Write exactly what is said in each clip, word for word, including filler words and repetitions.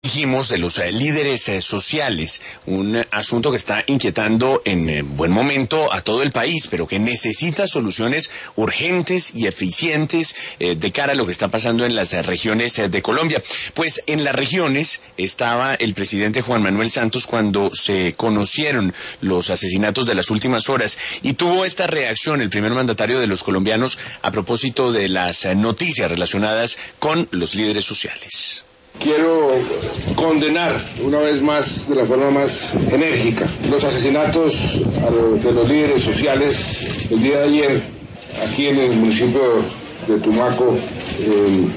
Dijimos de los eh, líderes eh, sociales, un eh, asunto que está inquietando en eh, buen momento a todo el país, pero que necesita soluciones urgentes y eficientes eh, de cara a lo que está pasando en las eh, regiones eh, de Colombia. Pues en las regiones estaba el presidente Juan Manuel Santos cuando se conocieron los asesinatos de las últimas horas y tuvo esta reacción el primer mandatario de los colombianos a propósito de las eh, noticias relacionadas con los líderes sociales. Quiero condenar una vez más, de la forma más enérgica, los asesinatos a los, de los líderes sociales el día de ayer, aquí en el municipio de Tumaco. Eh,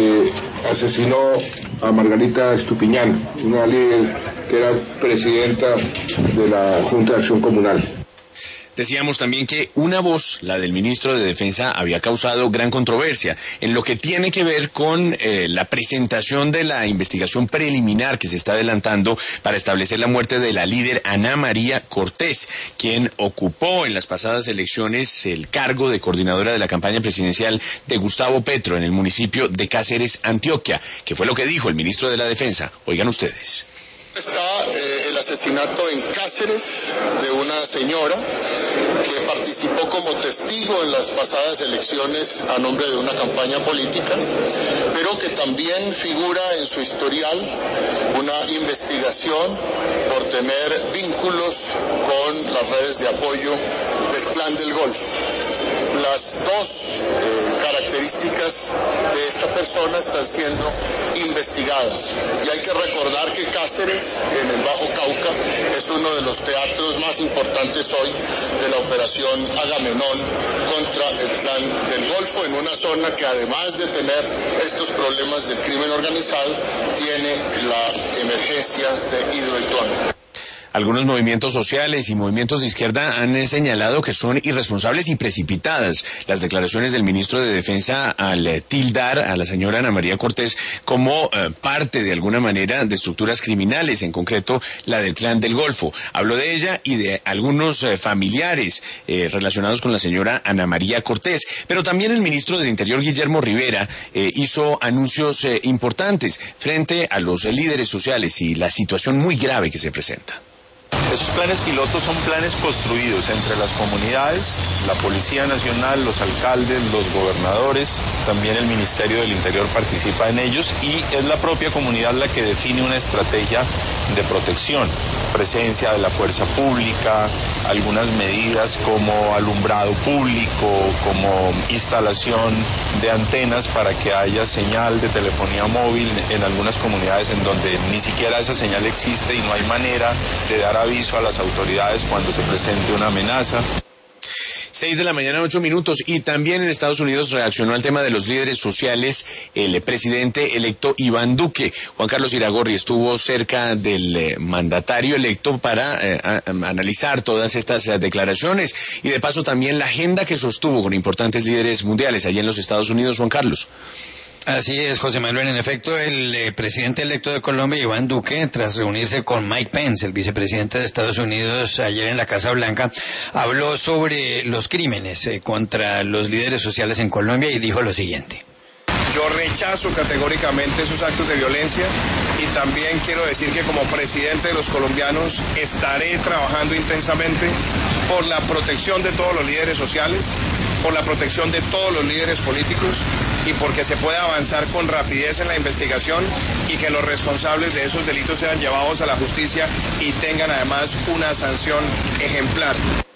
se asesinó a Margarita Estupiñán, una líder que era presidenta de la Junta de Acción Comunal. Decíamos también que una voz, la del ministro de Defensa, había causado gran controversia en lo que tiene que ver con eh, la presentación de la investigación preliminar que se está adelantando para establecer la muerte de la líder Ana María Cortés, quien ocupó en las pasadas elecciones el cargo de coordinadora de la campaña presidencial de Gustavo Petro en el municipio de Cáceres, Antioquia, que fue lo que dijo el ministro de la Defensa. Oigan ustedes. Está eh, el asesinato en Cáceres de una señora que participó como testigo en las pasadas elecciones a nombre de una campaña política, pero que también figura en su historial una investigación por tener vínculos con las redes de apoyo del Clan del Golfo. Las dos eh, características de esta persona están siendo investigadas. Y hay que recordar que Cáceres, en el Bajo Cauca, es uno de los teatros más importantes hoy de la operación Agamenón contra el Clan del Golfo, en una zona que, además de tener estos problemas del crimen organizado, tiene la emergencia de hidroituano. Algunos movimientos sociales y movimientos de izquierda han señalado que son irresponsables y precipitadas las declaraciones del ministro de Defensa al eh, tildar a la señora Ana María Cortés como eh, parte de alguna manera de estructuras criminales, en concreto la del Clan del Golfo. Habló de ella y de algunos eh, familiares eh, relacionados con la señora Ana María Cortés, pero también el ministro del Interior, Guillermo Rivera, eh, hizo anuncios eh, importantes frente a los eh, líderes sociales y la situación muy grave que se presenta. Esos planes pilotos son planes construidos entre las comunidades, la Policía Nacional, los alcaldes, los gobernadores, también el Ministerio del Interior participa en ellos y es la propia comunidad la que define una estrategia de protección, presencia de la fuerza pública, algunas medidas como alumbrado público, como instalación de antenas para que haya señal de telefonía móvil en algunas comunidades en donde ni siquiera esa señal existe y no hay manera de dar aviso a las autoridades cuando se presente una amenaza. Seis de la mañana, ocho minutos, y también en Estados Unidos reaccionó al tema de los líderes sociales el presidente electo Iván Duque. Juan Carlos Iragorri estuvo cerca del eh, mandatario electo para eh, a, a, analizar todas estas eh, declaraciones y de paso también la agenda que sostuvo con importantes líderes mundiales allí en los Estados Unidos. Juan Carlos. Así es, José Manuel. En efecto, el eh, presidente electo de Colombia, Iván Duque, tras reunirse con Mike Pence, el vicepresidente de Estados Unidos, ayer en la Casa Blanca, habló sobre los crímenes eh, contra los líderes sociales en Colombia y dijo lo siguiente. Yo rechazo categóricamente esos actos de violencia y también quiero decir que como presidente de los colombianos estaré trabajando intensamente por la protección de todos los líderes sociales, por la protección de todos los líderes políticos y porque se pueda avanzar con rapidez en la investigación y que los responsables de esos delitos sean llevados a la justicia y tengan además una sanción ejemplar.